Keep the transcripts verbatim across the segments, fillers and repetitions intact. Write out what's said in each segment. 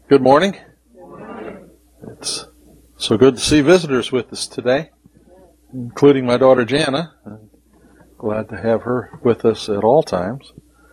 Good morning. It's so good to see visitors with us today, including my daughter Jana. I'm glad to have her with us at all times.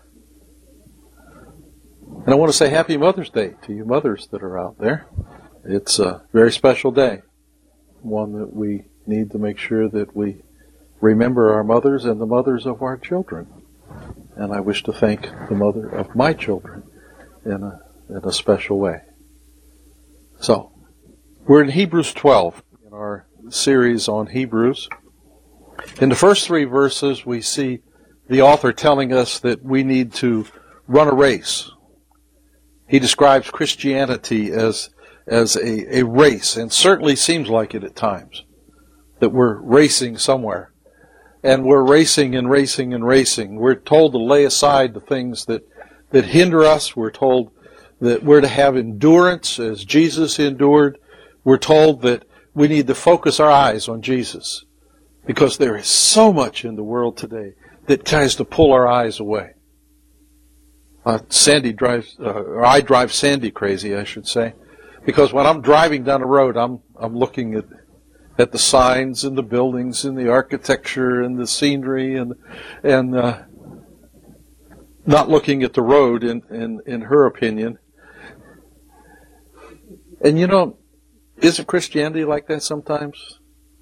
And I want to say Happy Mother's Day to you mothers that are out there. It's a very special day, one that we need to make sure that we remember our mothers and the mothers of our children. And I wish to thank the mother of my children in a in a special way. So, we're in Hebrews twelve, in our series on Hebrews. In the first three verses, we see the author telling us that we need to run a race. He describes Christianity as, as a, a race, and certainly seems like it at times, that we're racing somewhere. And we're racing and racing and racing. We're told to lay aside the things that, that hinder us. We're told that we're to have endurance as Jesus endured. We're told that we need to focus our eyes on Jesus because there is so much in the world today that tries to pull our eyes away. Uh, Sandy drives, uh, or I drive Sandy crazy, I should say, because when I'm driving down the road, I'm I'm looking at at the signs and the buildings and the architecture and the scenery and and uh, not looking at the road. In in in her opinion. And you know, isn't Christianity like that sometimes?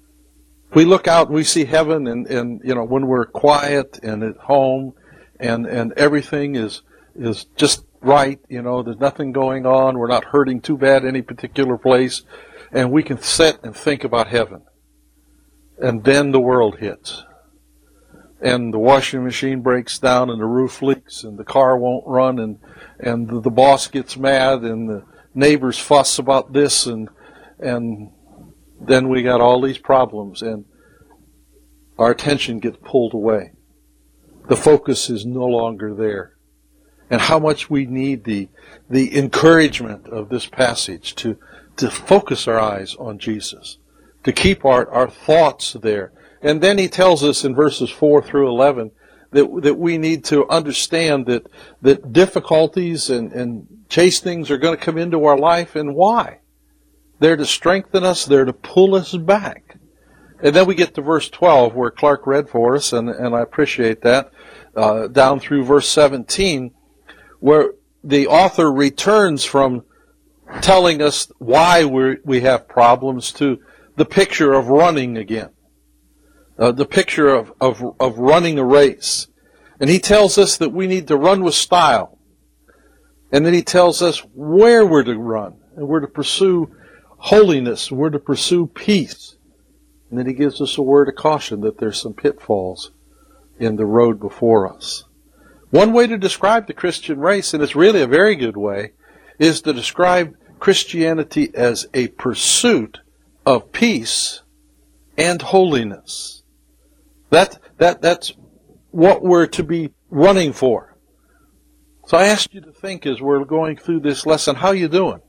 We look out and we see heaven and, and you know, when we're quiet and at home and, and everything is is just right, you know, there's nothing going on, we're not hurting too bad any particular place, and we can sit and think about heaven. And then the world hits. And the washing machine breaks down and the roof leaks and the car won't run and, and the, the boss gets mad and the neighbors fuss about this, and and then we got all these problems, and our attention gets pulled away. The focus is no longer there. And how much we need the the encouragement of this passage to to focus our eyes on Jesus, to keep our, our thoughts there. And then he tells us in verses four through eleven that that we need to understand that that difficulties and, and chastenings are going to come into our life, and why? They're to strengthen us, they're to pull us back. And then we get to verse twelve, where Clark read for us, and, and I appreciate that, uh, down through verse seventeen, where the author returns from telling us why we we have problems to the picture of running again. Uh, the picture of, of, of running a race. And he tells us that we need to run with style. And then he tells us where we're to run. And we're to pursue holiness. We're to pursue peace. And then he gives us a word of caution that there's some pitfalls in the road before us. One way to describe the Christian race, and it's really a very good way, is to describe Christianity as a pursuit of peace and holiness. That, that, that's what we're to be running for. So I ask you to think as we're going through this lesson, how you doing?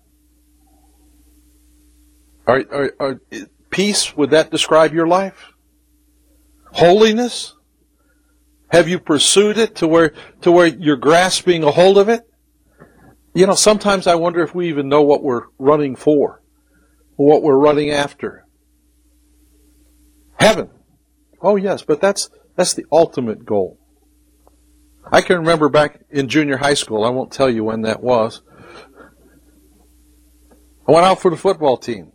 Are, are, are, peace, would that describe your life? Holiness? Have you pursued it to where, to where you're grasping a hold of it? You know, sometimes I wonder if we even know what we're running for, or what we're running after. Heaven. Oh yes, but that's that's the ultimate goal. I can remember back in junior high school, I won't tell you when that was, I went out for the football team.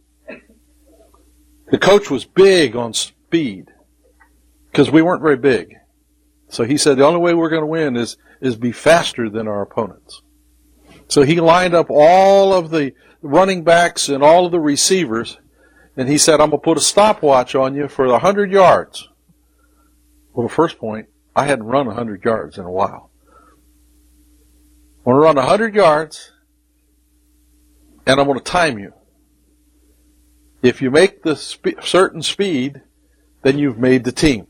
The coach was big on speed, because we weren't very big. So he said the only way we're going to win is, is be faster than our opponents. So he lined up all of the running backs and all of the receivers, and he said, I'm going to put a stopwatch on you for one hundred yards. Well, the first point, I hadn't run one hundred yards in a while. I'm going to run one hundred yards, and I'm going to time you. If you make the spe- certain speed, then you've made the team.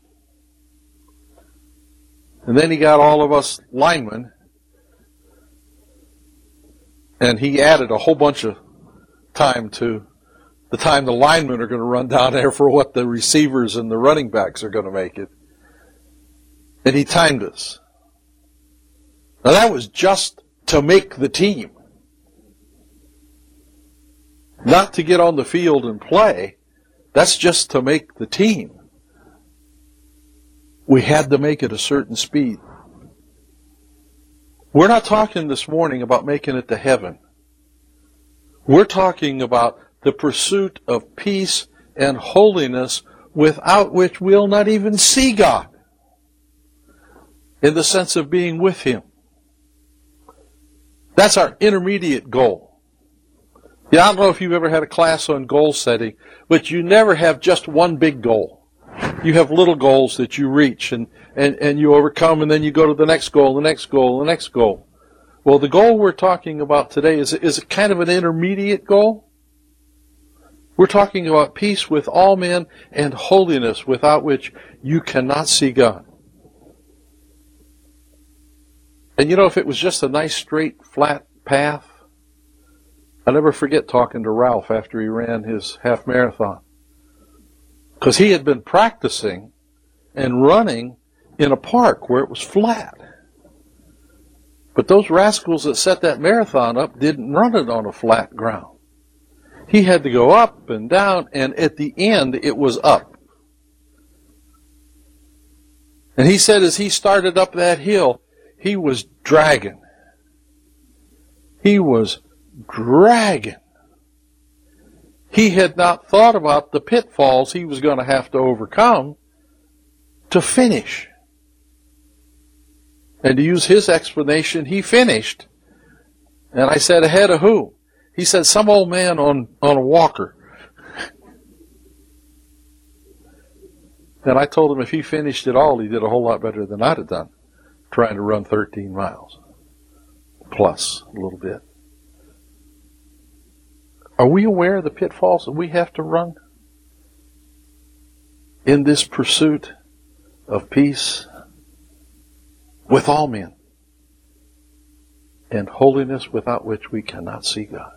And then he got all of us linemen, and he added a whole bunch of time to the time the linemen are going to run down there for what the receivers and the running backs are going to make it. And he timed us. Now that was just to make the team. not to get on the field and play. That's just to make the team. We had to make it a certain speed. We're not talking this morning about making it to heaven. We're talking about the pursuit of peace and holiness without which we'll not even see God, in the sense of being with Him. That's our intermediate goal. Yeah, I don't know if you've ever had a class on goal setting, but you never have just one big goal. You have little goals that you reach and, and, and you overcome, and then you go to the next goal, the next goal, the next goal. Well, the goal we're talking about today is, is kind of an intermediate goal. We're talking about peace with all men and holiness without which you cannot see God. And you know, if it was just a nice, straight, flat path, I'll never forget talking to Ralph after he ran his half marathon. Because he had been practicing and running in a park where it was flat. But those rascals that set that marathon up didn't run it on a flat ground. He had to go up and down, and at the end it was up. And he said as he started up that hill, he was dragging. He was dragging. He had not thought about the pitfalls he was going to have to overcome to finish. And to use his explanation, he finished. And I said, ahead of who? He said, some old man on, on a walker. And I told him if he finished it all, he did a whole lot better than I'd have done, trying to run thirteen miles. Plus a little bit. Are we aware of the pitfalls that we have to run in this pursuit of peace with all men and holiness without which we cannot see God?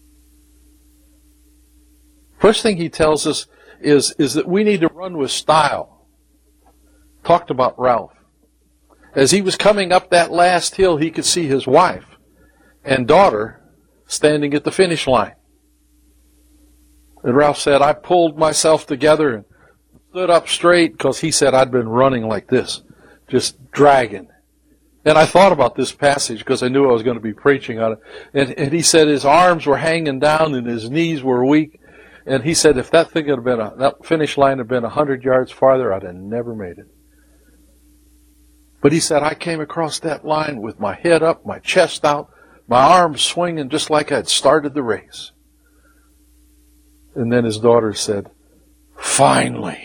First thing he tells us is, is that we need to run with style. Talked about Ralph. As he was coming up that last hill, he could see his wife and daughter standing at the finish line. And Ralph said, I pulled myself together and stood up straight because he said I'd been running like this, just dragging. And I thought about this passage because I knew I was going to be preaching on it. And, and he said his arms were hanging down and his knees were weak. And he said if that thing had been, a, that finish line had been a hundred yards farther, I'd have never made it. But he said I came across that line with my head up, my chest out, my arms swinging just like I'd started the race. And then his daughter said, finally.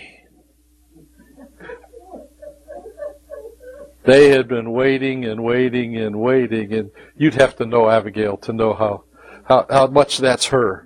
They had been waiting and waiting and waiting, and you'd have to know Abigail to know how, how, how much that's her.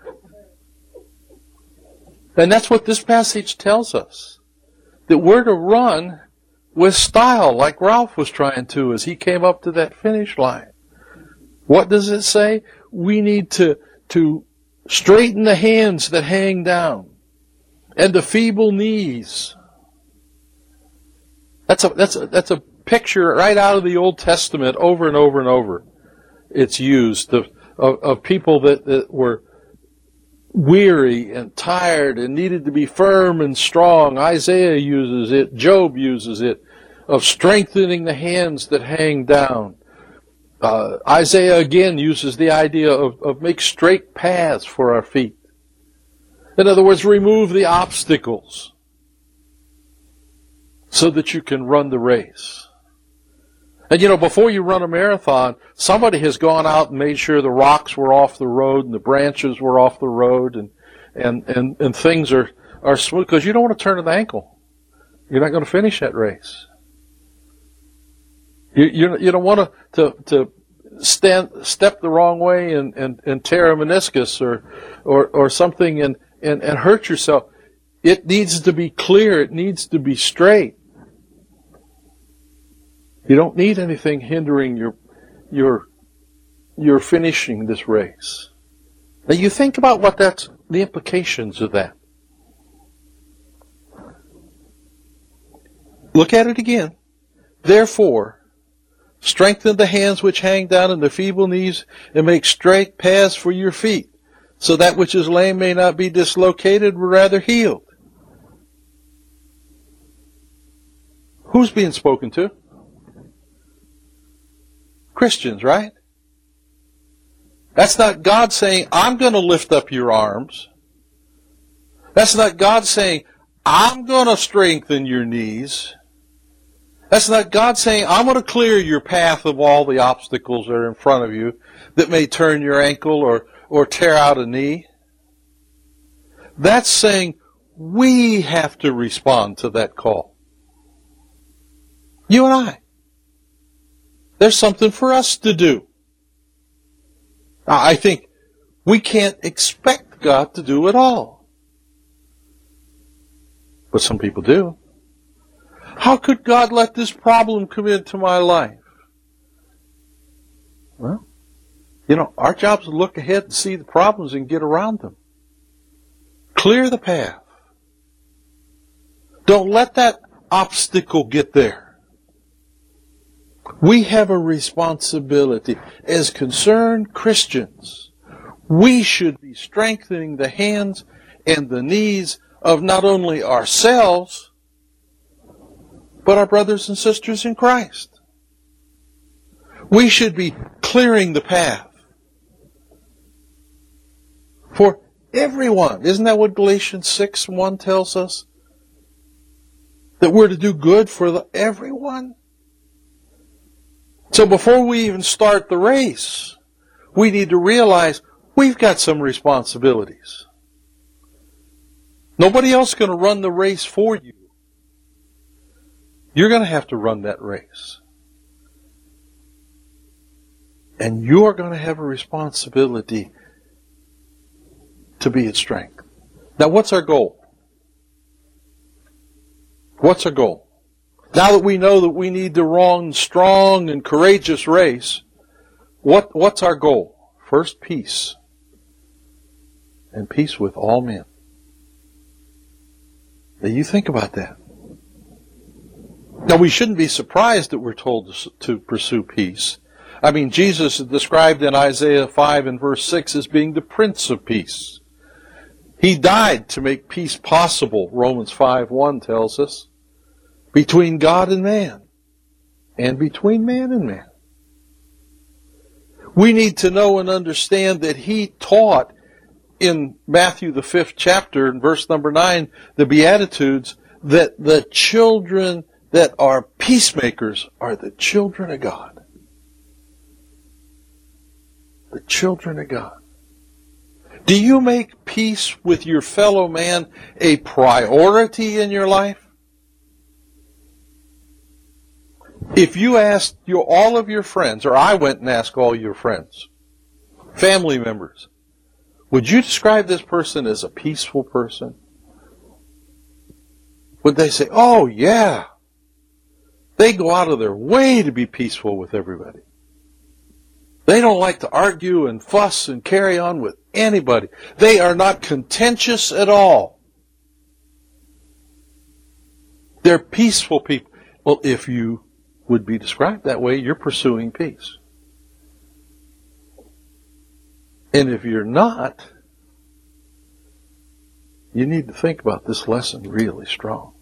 And that's what this passage tells us, that we're to run with style like Ralph was trying to as he came up to that finish line. What does it say? We need to, to straighten the hands that hang down and the feeble knees. That's a, that's a, that's a picture right out of the Old Testament over and over and over. It's used of, of, of people that, that were weary and tired and needed to be firm and strong. Isaiah uses it. Job uses it, of strengthening the hands that hang down. Uh, Isaiah again uses the idea of, of make straight paths for our feet. In other words, remove the obstacles so that you can run the race. And you know, before you run a marathon, somebody has gone out and made sure the rocks were off the road and the branches were off the road and and, and, and things are, are smooth, because you don't want to turn an ankle. You're not going to finish that race. You, you, you don't want to, to, to stand, step the wrong way and, and, and tear a meniscus or, or, or something and, and, and hurt yourself. It needs to be clear. It needs to be straight. You don't need anything hindering your, your, your finishing this race. Now you think about what that's, the implications of that. Look at it again. Therefore, strengthen the hands which hang down and the feeble knees, and make straight paths for your feet, so that which is lame may not be dislocated, but rather healed. Who's being spoken to? Christians, right? That's not God saying, I'm going to lift up your arms. That's not God saying, I'm going to strengthen your knees. That's not God saying, I'm going to clear your path of all the obstacles that are in front of you that may turn your ankle or, or tear out a knee. That's saying we have to respond to that call. You and I. There's something for us to do. I think we can't expect God to do it all. But some people do. How could God let this problem come into my life? Well, you know, our job is to look ahead and see the problems and get around them. Clear the path. Don't let that obstacle get there. We have a responsibility. As concerned Christians, we should be strengthening the hands and the knees of not only ourselves, but our brothers and sisters in Christ. We should be clearing the path for everyone. Isn't that what Galatians six one tells us? That we're to do good for the, everyone? So before we even start the race, we need to realize we've got some responsibilities. Nobody else is going to run the race for you. You're going to have to run that race. And you're going to have a responsibility to be its strength. Now, what's our goal? What's our goal? Now that we know that we need to run strong and courageous race, what, what's our goal? First, peace. And peace with all men. Now you think about that. Now we shouldn't be surprised that we're told to, to pursue peace. I mean, Jesus is described in Isaiah five and verse six as being the Prince of Peace. He died to make peace possible, Romans five one tells us, between God and man, and between man and man. We need to know and understand that He taught in Matthew the fifth chapter, in verse number nine, the Beatitudes, that the children that are peacemakers are the children of God. The children of God. Do you make peace with your fellow man a priority in your life? If you asked your, all of your friends, or I went and asked all your friends, family members, would you describe this person as a peaceful person? Would they say, oh yeah, they go out of their way to be peaceful with everybody. They don't like to argue and fuss and carry on with anybody. They are not contentious at all. They're peaceful people. Well, if you would be described that way, you're pursuing peace. And if you're not, you need to think about this lesson really strong.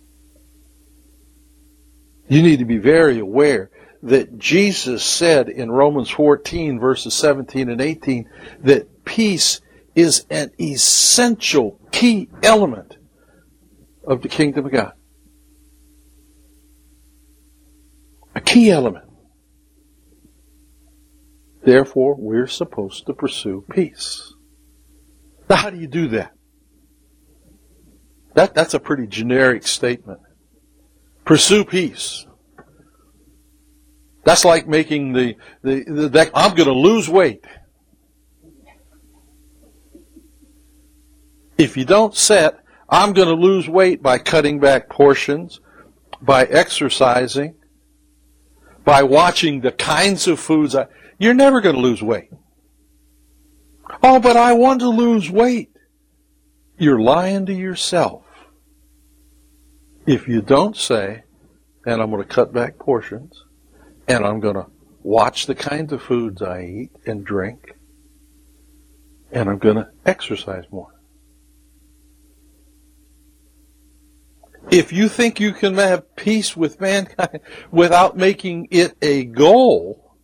You need to be very aware that Jesus said in Romans fourteen, verses seventeen and eighteen, that peace is an essential key element of the kingdom of God. A key element. Therefore, we're supposed to pursue peace. Now, how do you do that? That that's a pretty generic statement. Pursue peace. That's like making the, the, the deck, I'm going to lose weight. If you don't set, I'm going to lose weight by cutting back portions, by exercising, by watching the kinds of foods, I, you're never going to lose weight. Oh, but I want to lose weight. You're lying to yourself. If you don't say, and I'm going to cut back portions, and I'm going to watch the kinds of foods I eat and drink, and I'm going to exercise more. If you think you can have peace with mankind without making it a goal,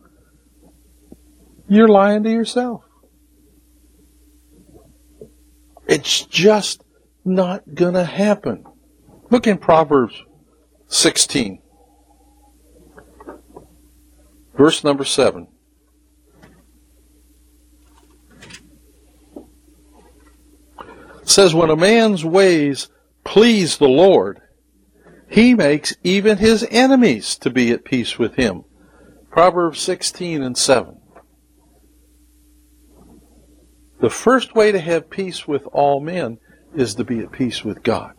you're lying to yourself. It's just not going to happen. Look in Proverbs sixteen, verse number seven. It says, when a man's ways please the Lord, he makes even his enemies to be at peace with him. Proverbs sixteen and seven. The first way to have peace with all men is to be at peace with God.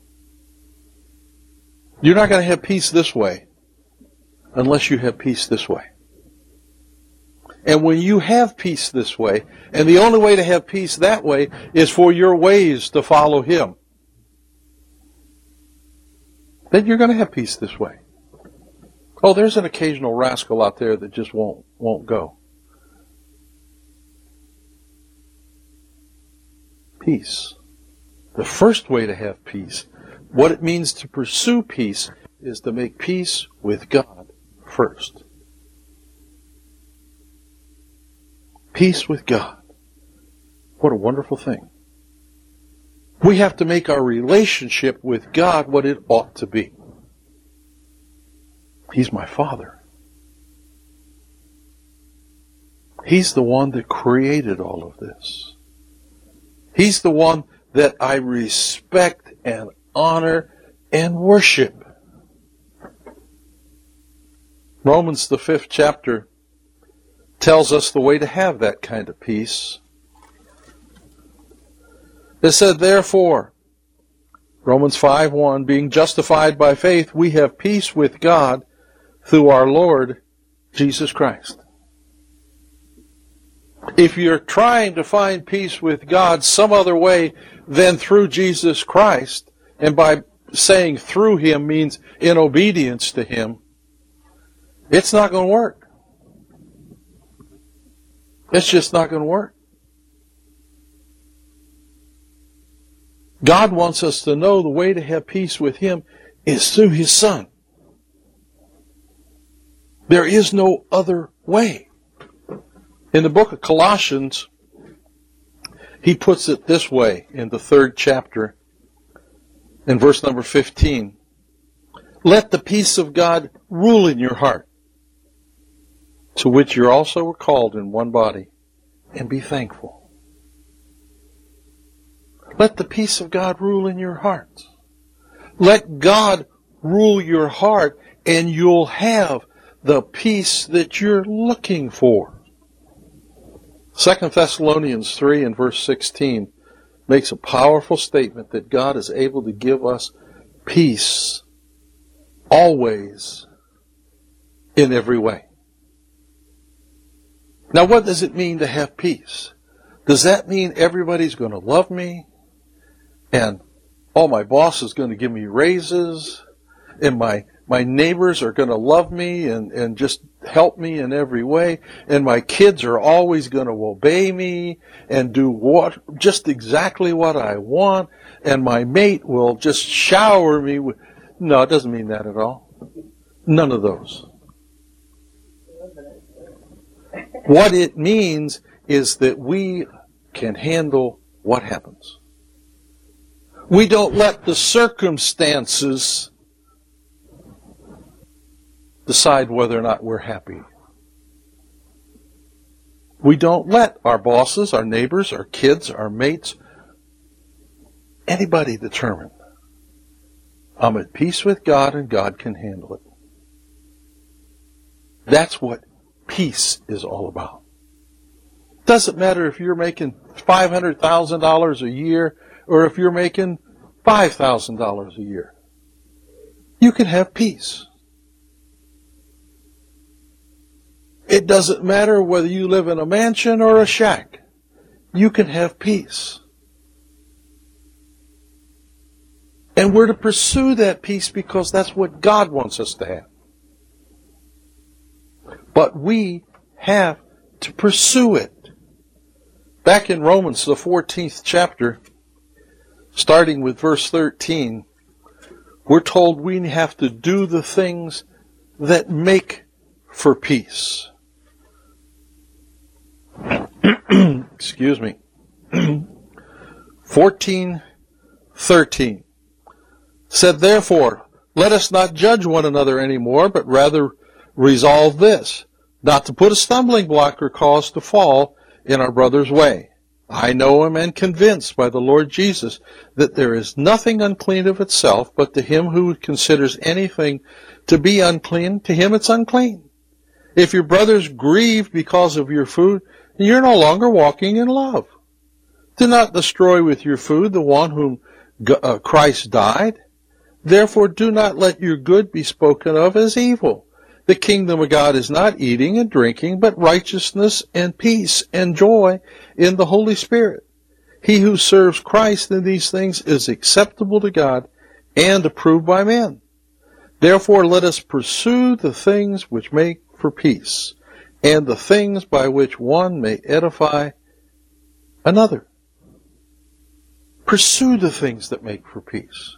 You're not going to have peace this way unless you have peace this way. And when you have peace this way, and the only way to have peace that way is for your ways to follow Him, then you're going to have peace this way. Oh, there's an occasional rascal out there that just won't won't go. Peace. The first way to have peace, what it means to pursue peace, is to make peace with God first. Peace with God. What a wonderful thing. We have to make our relationship with God what it ought to be. He's my Father. He's the one that created all of this. He's the one that I respect and honor and worship. Romans, the fifth chapter, tells us the way to have that kind of peace. It said, therefore, Romans five one, being justified by faith, we have peace with God through our Lord Jesus Christ. If you're trying to find peace with God some other way than through Jesus Christ, and by saying through Him means in obedience to Him, it's not going to work. It's just not going to work. God wants us to know the way to have peace with Him is through His Son. There is no other way. In the book of Colossians, he puts it this way in the third chapter, in verse number fifteen. Let the peace of God rule in your heart, to which you also were called in one body, and be thankful. Let the peace of God rule in your heart. Let God rule your heart, and you'll have the peace that you're looking for. Second Thessalonians three and verse sixteen makes a powerful statement that God is able to give us peace always in every way. Now, what does it mean to have peace? Does that mean everybody's going to love me? And, oh, my boss is going to give me raises? And my, my neighbors are going to love me and, and just help me in every way? And my kids are always going to obey me and do what, just exactly what I want? And my mate will just shower me with... No, it doesn't mean that at all. None of those. What it means is that we can handle what happens. We don't let the circumstances decide whether or not we're happy. We don't let our bosses, our neighbors, our kids, our mates, anybody determine. I'm at peace with God and God can handle it. That's what peace is all about. Doesn't matter if you're making five hundred thousand dollars a year or if you're making five thousand dollars a year. You can have peace. It doesn't matter whether you live in a mansion or a shack. You can have peace. And we're to pursue that peace because that's what God wants us to have. But we have to pursue it. Back in Romans, the fourteenth chapter, starting with verse thirteen, we're told we have to do the things that make for peace. Excuse me. fourteen thirteen said, therefore, let us not judge one another anymore, but rather resolve this, not to put a stumbling block or cause to fall in our brother's way. I know him and convinced by the Lord Jesus that there is nothing unclean of itself, but to him who considers anything to be unclean, to him it's unclean. If your brother's grieved because of your food, you're no longer walking in love. Do not destroy with your food the one whom uh, Christ died. Therefore do not let your good be spoken of as evil. The kingdom of God is not eating and drinking, but righteousness and peace and joy in the Holy Spirit. He who serves Christ in these things is acceptable to God and approved by men. Therefore let us pursue the things which make for peace, and the things by which one may edify another. Pursue the things that make for peace.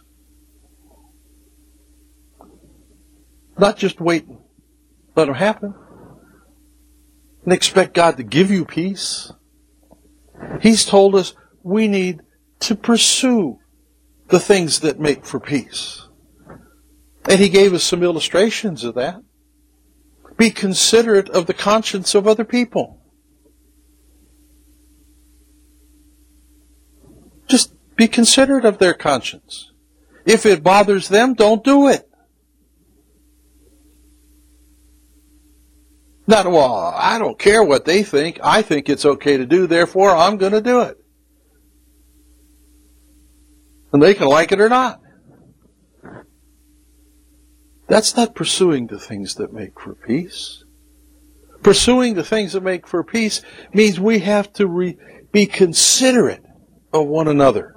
Not just wait and let them happen and expect God to give you peace. He's told us we need to pursue the things that make for peace. And He gave us some illustrations of that. Be considerate of the conscience of other people. Just be considerate of their conscience. If it bothers them, don't do it. Not, well, I don't care what they think. I think it's okay to do, therefore I'm going to do it. And they can like it or not. That's not pursuing the things that make for peace. Pursuing the things that make for peace means we have to re- be considerate of one another.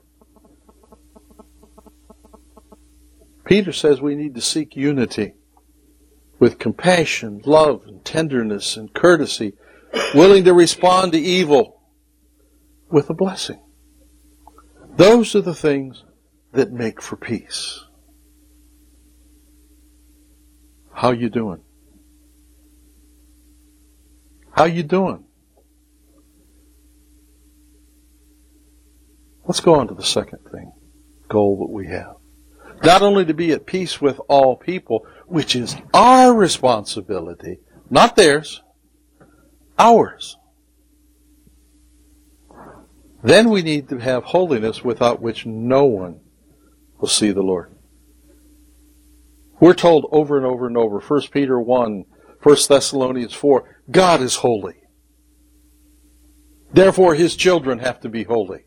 Peter says we need to seek unity with compassion, love, and tenderness and courtesy, willing to respond to evil with a blessing. Those are the things that make for peace. How you doing? How you doing? Let's go on to the second thing, goal that we have. Not only to be at peace with all people, which is our responsibility, not theirs, ours. Then we need to have holiness without which no one will see the Lord. We're told over and over and over, First Peter one, First Thessalonians four, God is holy. Therefore His children have to be holy.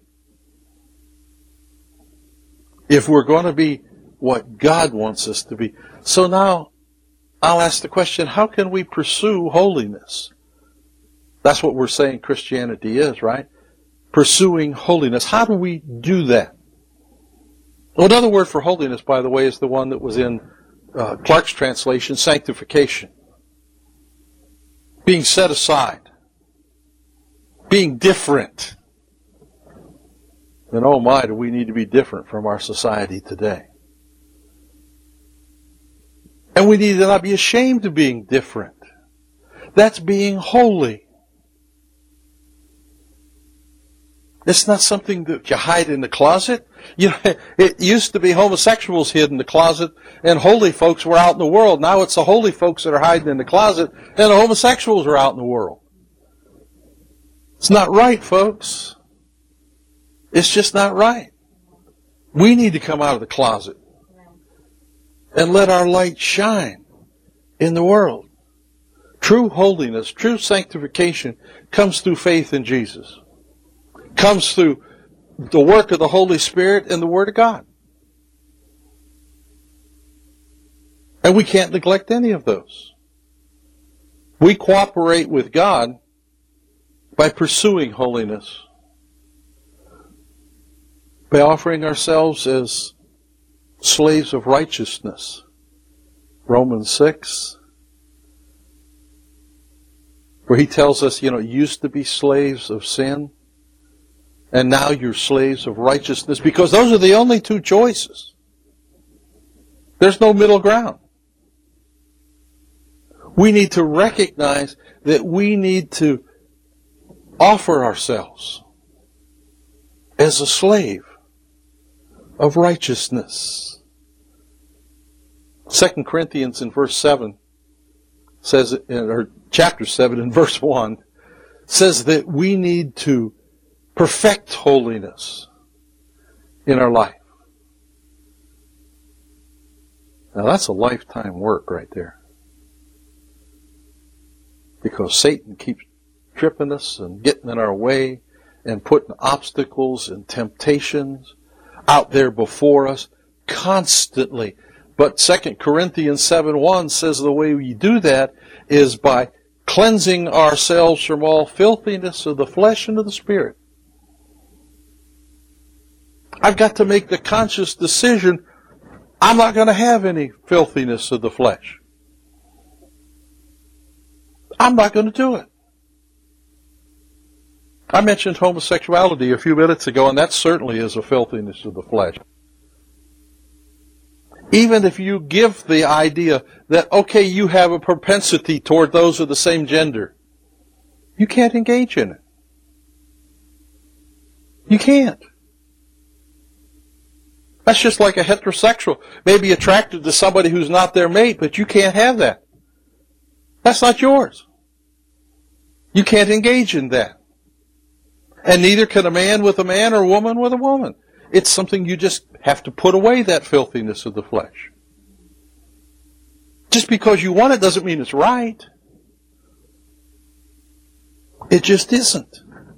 If we're going to be what God wants us to be. So now, I'll ask the question, how can we pursue holiness? That's what we're saying Christianity is, right? Pursuing holiness. How do we do that? Well, another word for holiness, by the way, is the one that was in uh, Clark's translation, sanctification. Being set aside. Being different. And oh my, do we need to be different from our society today. And we need to not be ashamed of being different. That's being holy. It's not something that you hide in the closet. You know, it used to be homosexuals hid in the closet and holy folks were out in the world. Now it's the holy folks that are hiding in the closet and the homosexuals are out in the world. It's not right, folks. It's just not right. We need to come out of the closet and let our light shine in the world. True holiness, true sanctification comes through faith in Jesus. Comes through the work of the Holy Spirit and the Word of God. And we can't neglect any of those. We cooperate with God by pursuing holiness. By offering ourselves as slaves of righteousness. Romans six. Where he tells us, you know, used to be slaves of sin. and now you're slaves of righteousness, because those are the only two choices. There's no middle ground. We need to recognize that we need to offer ourselves as a slave of righteousness. Second Corinthians in verse seven says, or chapter seven in verse one, says that we need to perfect holiness in our life. Now that's a lifetime work right there. Because Satan keeps tripping us and getting in our way and putting obstacles and temptations out there before us constantly. But Second Corinthians seven one says the way we do that is by cleansing ourselves from all filthiness of the flesh and of the spirit. I've got to make the conscious decision, I'm not going to have any filthiness of the flesh. I'm not going to do it. I mentioned homosexuality a few minutes ago, and that certainly is a filthiness of the flesh. Even if you give the idea that, okay, you have a propensity toward those of the same gender, you can't engage in it. You can't. That's just like a heterosexual may be attracted to somebody who's not their mate, but you can't have that. That's not yours. You can't engage in that. And neither can a man with a man or a woman with a woman. It's something you just have to put away, that filthiness of the flesh. Just because you want it doesn't mean it's right. It just isn't.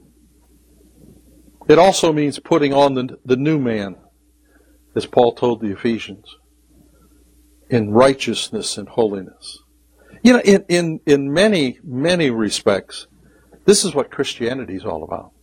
It also means putting on the, the new man, as Paul told the Ephesians, in righteousness and holiness. You know, in, in, in many, many respects, this is what Christianity is all about.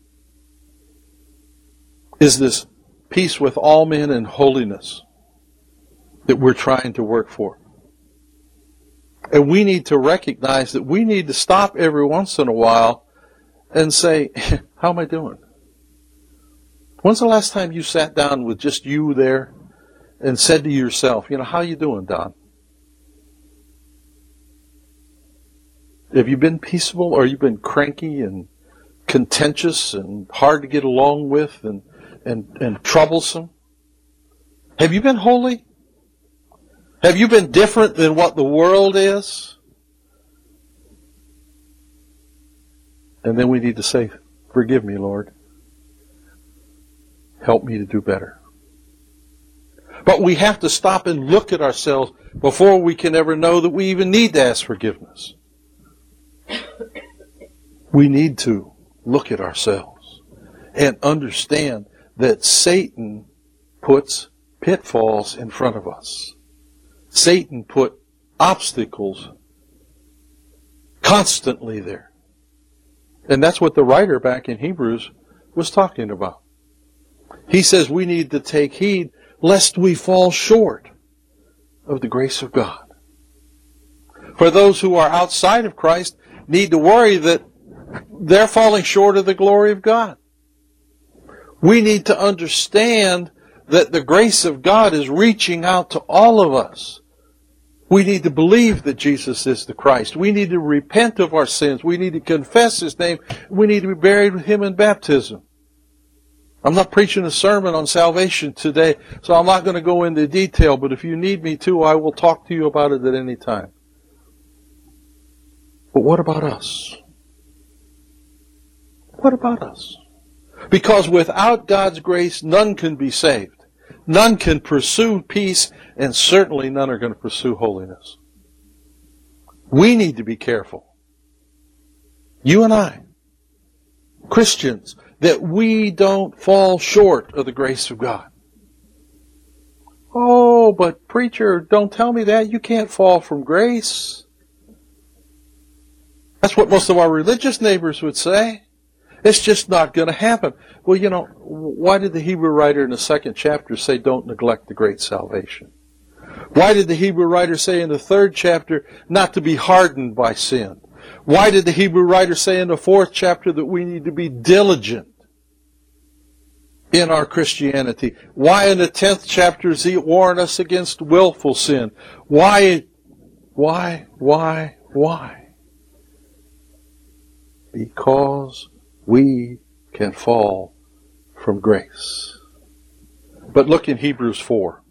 Is this peace with all men and holiness that we're trying to work for. And we need to recognize that we need to stop every once in a while and say, how am I doing? When's the last time you sat down with just you there and said to yourself, you know, how you doing, Don? Have you been peaceable, or have you been cranky and contentious and hard to get along with and, and, and troublesome? Have you been holy? Have you been different than what the world is? And then we need to say, forgive me, Lord. Help me to do better. But we have to stop and look at ourselves before we can ever know that we even need to ask forgiveness. We need to look at ourselves and understand that Satan puts pitfalls in front of us. Satan put obstacles constantly there. And that's what the writer back in Hebrews was talking about. He says we need to take heed lest we fall short of the grace of God. For those who are outside of Christ need to worry that they're falling short of the glory of God. We need to understand that the grace of God is reaching out to all of us. We need to believe that Jesus is the Christ. We need to repent of our sins. We need to confess His name. We need to be buried with Him in baptism. I'm not preaching a sermon on salvation today, so I'm not going to go into detail, but if you need me to, I will talk to you about it at any time. But what about us? What about us? Because without God's grace, none can be saved. None can pursue peace, and certainly none are going to pursue holiness. We need to be careful. You and I, Christians, that we don't fall short of the grace of God. Oh, but preacher, don't tell me that. You can't fall from grace. That's what most of our religious neighbors would say. It's just not going to happen. Well, you know, why did the Hebrew writer in the second chapter say don't neglect the great salvation? Why did the Hebrew writer say in the third chapter not to be hardened by sin? Why did the Hebrew writer say in the fourth chapter that we need to be diligent? in our Christianity? Why in the tenth chapter does he warn us against willful sin? Why, why, why, why? Because we can fall from grace. But look in Hebrews four.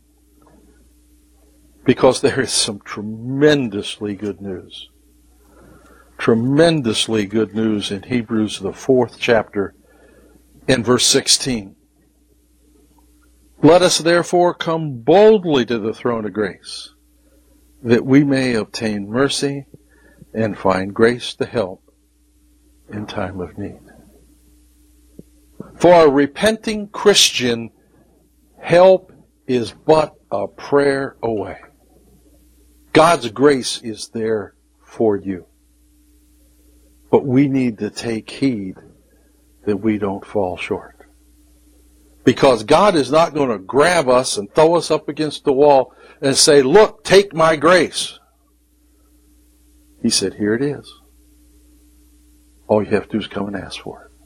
Because there is some tremendously good news. Tremendously good news in Hebrews, the fourth chapter, in verse sixteen. Let us therefore come boldly to the throne of grace, that we may obtain mercy and find grace to help in time of need. For a repenting Christian, help is but a prayer away. God's grace is there for you. But we need to take heed that we don't fall short. Because God is not going to grab us and throw us up against the wall and say, look, take my grace. He said, here it is. All you have to do is come and ask for it.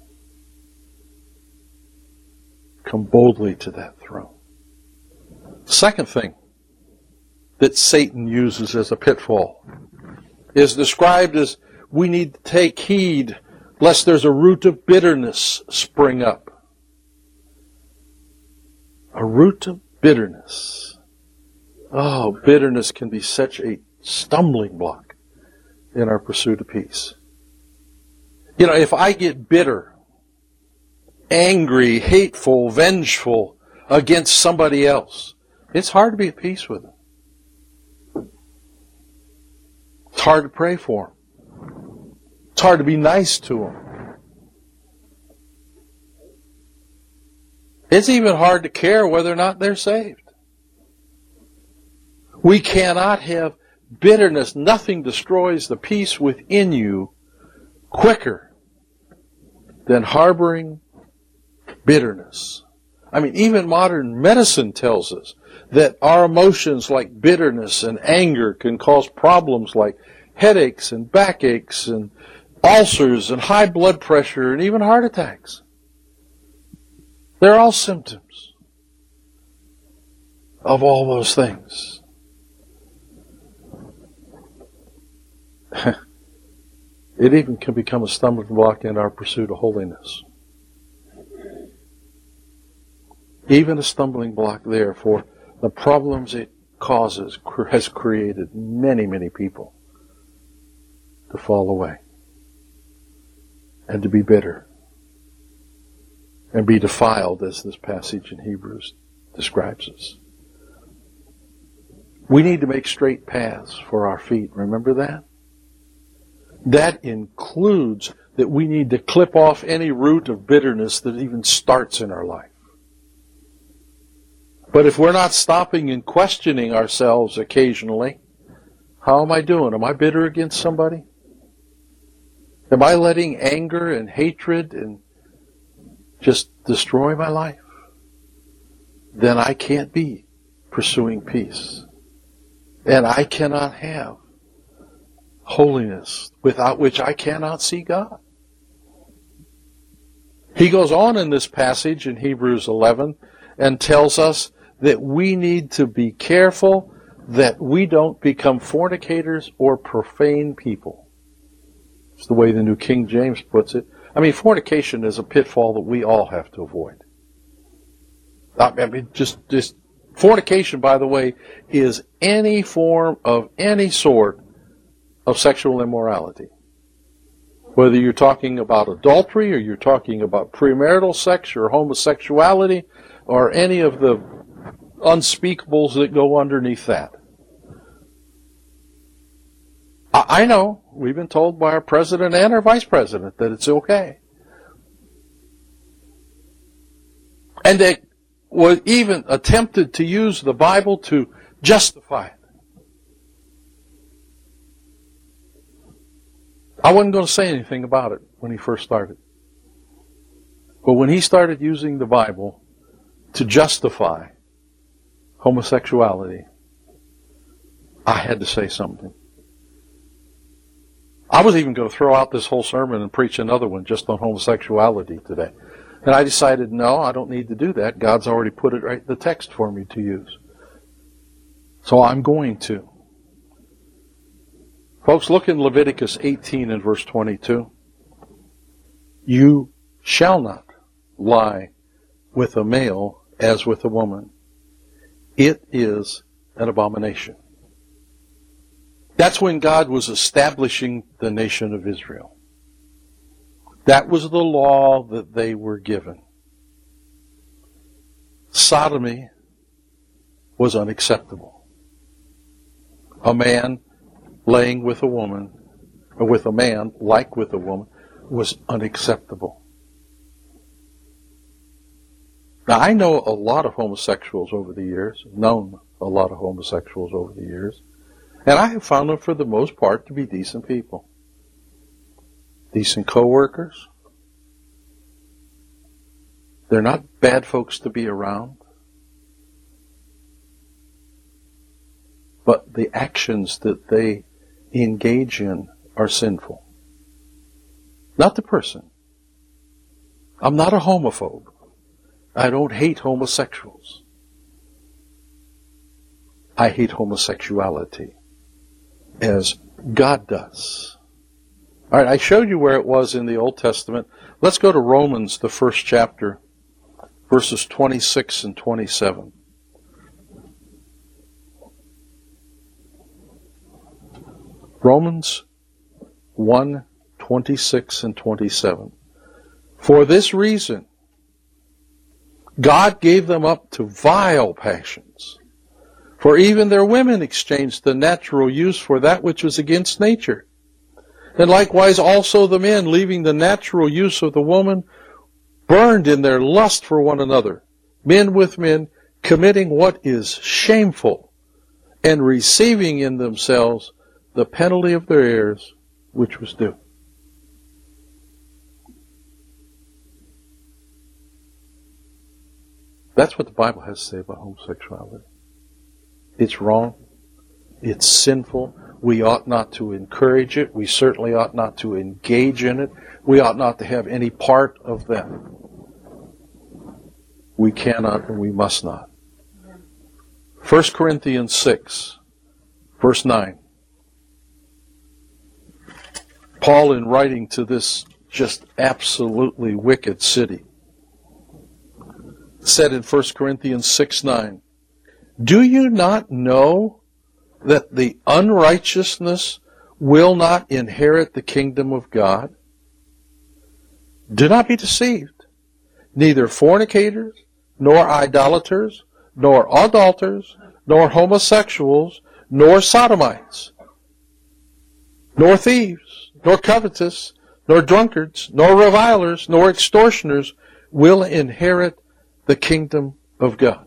Come boldly to that throne. Second thing that Satan uses as a pitfall is described as we need to take heed lest there's a root of bitterness spring up. A root of bitterness. Oh, bitterness can be such a stumbling block in our pursuit of peace. You know, if I get bitter, angry, hateful, vengeful against somebody else, it's hard to be at peace with them. It's hard to pray for them. It's hard to be nice to them. It's even hard to care whether or not they're saved. We cannot have bitterness. Nothing destroys the peace within you quicker than harboring bitterness. I mean, even modern medicine tells us that our emotions like bitterness and anger can cause problems like headaches and backaches and ulcers and high blood pressure and even heart attacks. They're all symptoms of all those things. It even can become a stumbling block in our pursuit of holiness. Even a stumbling block there for the problems it causes has created many, many people to fall away and to be bitter and be defiled, as this passage in Hebrews describes us. We need to make straight paths for our feet. Remember that? That includes that we need to clip off any root of bitterness that even starts in our life. But if we're not stopping and questioning ourselves occasionally, how am I doing? Am I bitter against somebody? Am I letting anger and hatred and just destroy my life? Then I can't be pursuing peace. And I cannot have holiness, without which I cannot see God. He goes on in this passage in Hebrews eleven and tells us that we need to be careful that we don't become fornicators or profane people. It's the way the New King James puts it. I mean, fornication is a pitfall that we all have to avoid. I mean, just, just fornication, by the way, is any form of any sort of sexual immorality. Whether you're talking about adultery or you're talking about premarital sex or homosexuality or any of the unspeakables that go underneath that. I know we've been told by our president and our vice president that it's okay. And they was even attempted to use the Bible to justify it. I wasn't going to say anything about it when he first started. But when he started using the Bible to justify homosexuality, I had to say something. I was even going to throw out this whole sermon and preach another one just on homosexuality today. And I decided, no, I don't need to do that. God's already put it right in the text for me to use. So I'm going to. Folks, look in Leviticus eighteen and verse twenty-two. You shall not lie with a male as with a woman. It is an abomination. That's when God was establishing the nation of Israel. That was the law that they were given. Sodomy was unacceptable. A man laying with a woman, or with a man like with a woman, was unacceptable. Now, I know a lot of homosexuals over the years, known a lot of homosexuals over the years, and I have found them for the most part to be decent people. Decent co-workers. They're not bad folks to be around. But the actions that they engage in are sinful. Not the person. I'm not a homophobe. I don't hate homosexuals. I hate homosexuality as God does. All right, I showed you where it was in the Old Testament. Let's go to Romans, the first chapter, verses twenty-six and twenty-seven. Romans one, twenty-six and twenty-seven. For this reason, God gave them up to vile passions. For even their women exchanged the natural use for that which was against nature. And likewise also the men, leaving the natural use of the woman, burned in their lust for one another, men with men, committing what is shameful, and receiving in themselves the penalty of their errors, which was due. That's what the Bible has to say about homosexuality. It's wrong. It's sinful. We ought not to encourage it. We certainly ought not to engage in it. We ought not to have any part of that. We cannot and we must not. First Corinthians six, verse nine. Paul, in writing to this just absolutely wicked city, said in First Corinthians six nine, do you not know that the unrighteousness will not inherit the kingdom of God? Do not be deceived. Neither fornicators, nor idolaters, nor adulterers, nor homosexuals, nor sodomites, nor thieves, nor covetous, nor drunkards, nor revilers, nor extortioners will inherit the kingdom of God.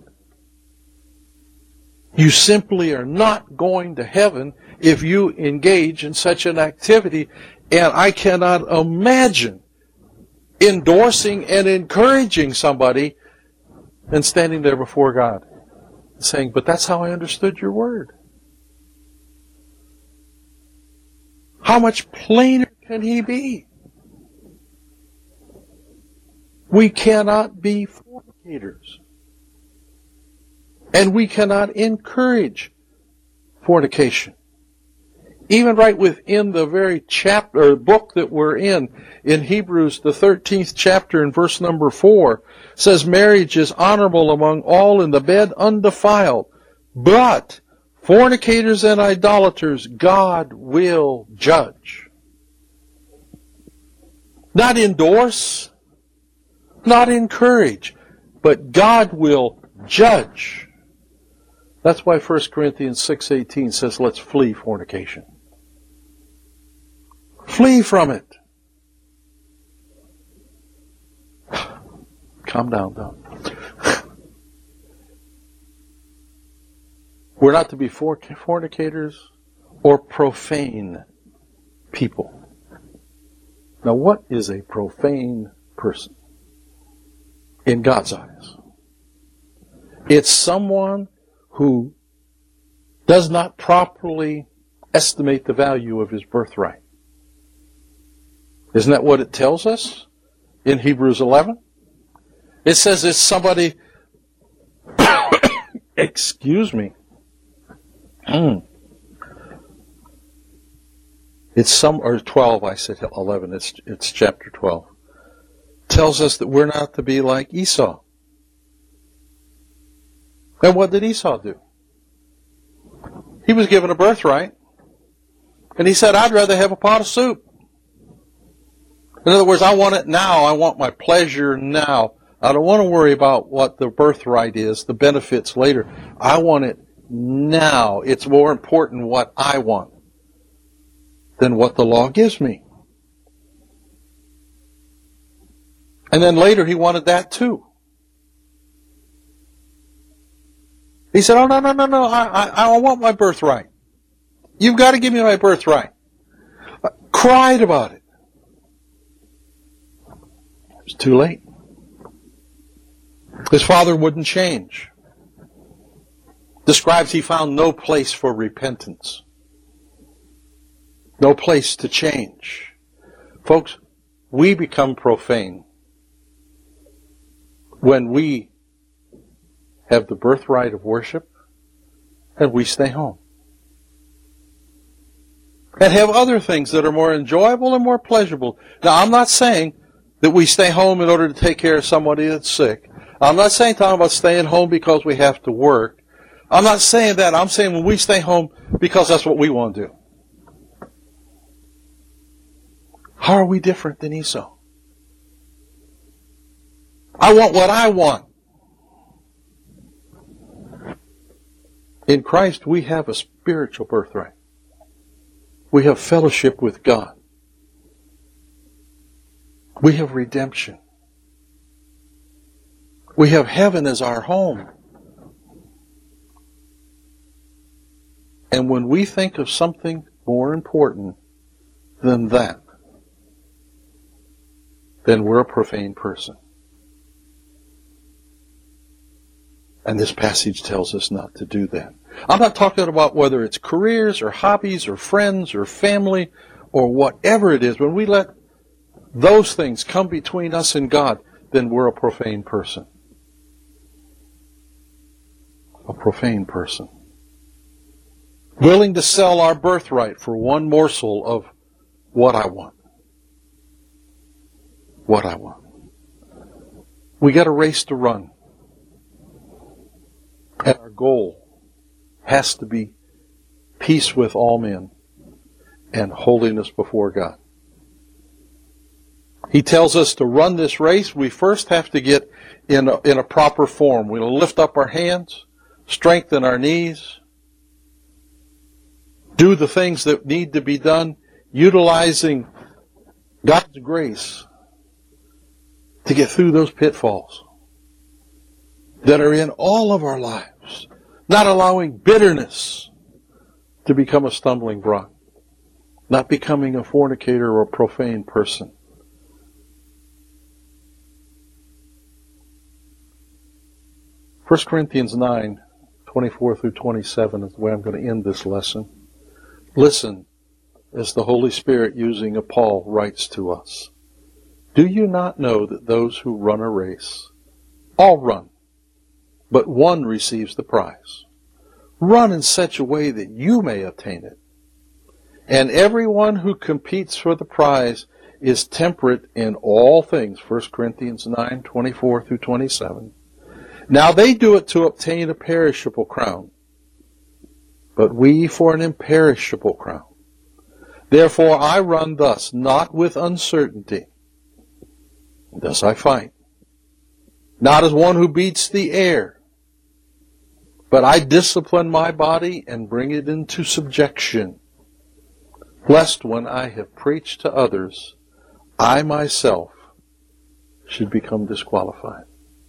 You simply are not going to heaven if you engage in such an activity, and I cannot imagine endorsing and encouraging somebody and standing there before God saying, but that's how I understood your word. How much plainer can he be? We cannot be fornicators. And we cannot encourage fornication. Even right within the very chapter or book that we're in, in Hebrews, the thirteenth chapter in verse number four, says marriage is honorable among all, in the bed undefiled. But fornicators and idolaters God will judge. Not endorse, not encourage, but God will judge. That's why First Corinthians six eighteen says, let's flee fornication. Flee from it. Calm down, Don. We're not to be fornicators or profane people. Now, what is a profane person in God's eyes? It's someone who does not properly estimate the value of his birthright. Isn't that what it tells us in Hebrews eleven? It says it's somebody, excuse me. Mm. It's some, or twelve, I said eleven, it's, it's chapter twelve. Tells us that we're not to be like Esau. And what did Esau do? He was given a birthright. And he said, I'd rather have a pot of soup. In other words, I want it now. I want my pleasure now. I don't want to worry about what the birthright is, the benefits later. I want it now. It's more important what I want than what the law gives me. And then later he wanted that too. He said, oh, no, no, no, no, I, I, I want my birthright. You've got to give me my birthright. I cried about it. It was too late. His father wouldn't change. Describes he found no place for repentance. No place to change. Folks, we become profane when we have the birthright of worship and we stay home. And have other things that are more enjoyable and more pleasurable. Now, I'm not saying that we stay home in order to take care of somebody that's sick. I'm not saying talking about staying home because we have to work. I'm not saying that. I'm saying when we stay home because that's what we want to do. How are we different than Esau? I want what I want. In Christ, we have a spiritual birthright. We have fellowship with God. We have redemption. We have heaven as our home. And when we think of something more important than that, then we're a profane person. And this passage tells us not to do that. I'm not talking about whether it's careers or hobbies or friends or family or whatever it is. When we let those things come between us and God, then we're a profane person. A profane person. Willing to sell our birthright for one morsel of what I want. What I want. We got a race to run. And our goal has to be peace with all men and holiness before God. He tells us to run this race. We first have to get in a, in a proper form. We'll lift up our hands, strengthen our knees, do the things that need to be done, utilizing God's grace to get through those pitfalls that are in all of our lives. Not allowing bitterness to become a stumbling block. Not becoming a fornicator or a profane person. First Corinthians nine, twenty-four through twenty-seven is the way I'm going to end this lesson. Listen as the Holy Spirit, using a Paul, writes to us. Do you not know that those who run a race all run, but one receives the prize? Run in such a way that you may obtain it. And everyone who competes for the prize is temperate in all things. First Corinthians nine, twenty-four through twenty-seven. Now they do it to obtain a perishable crown, but we for an imperishable crown. Therefore I run thus, not with uncertainty. Thus I fight. Not as one who beats the air, but I discipline my body and bring it into subjection, lest when I have preached to others, I myself should become disqualified.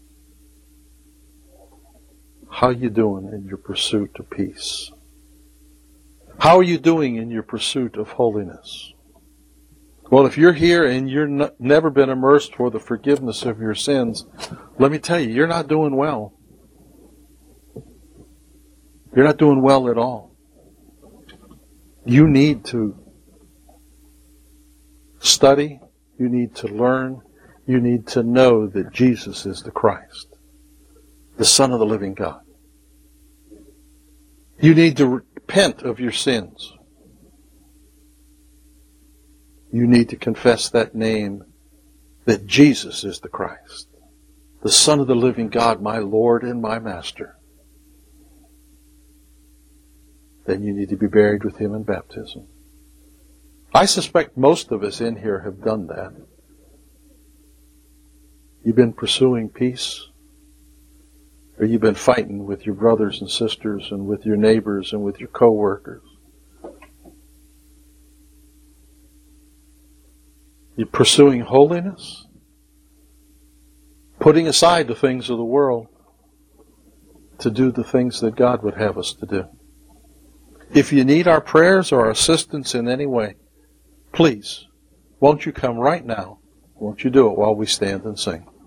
How are you doing in your pursuit of peace? How are you doing in your pursuit of holiness? Well, if you're here and you've n- never been immersed for the forgiveness of your sins, let me tell you, you're not doing well. You're not doing well at all. You need to study. You need to learn. You need to know that Jesus is the Christ, the Son of the living God. You need to repent of your sins. You need to confess that name, that Jesus is the Christ, the Son of the living God, my Lord and my Master. Then you need to be buried with Him in baptism. I suspect most of us in here have done that. You've been pursuing peace, or you've been fighting with your brothers and sisters and with your neighbors and with your co-workers. You're pursuing holiness, putting aside the things of the world to do the things that God would have us to do. If you need our prayers or our assistance in any way, please, won't you come right now? Won't you do it while we stand and sing?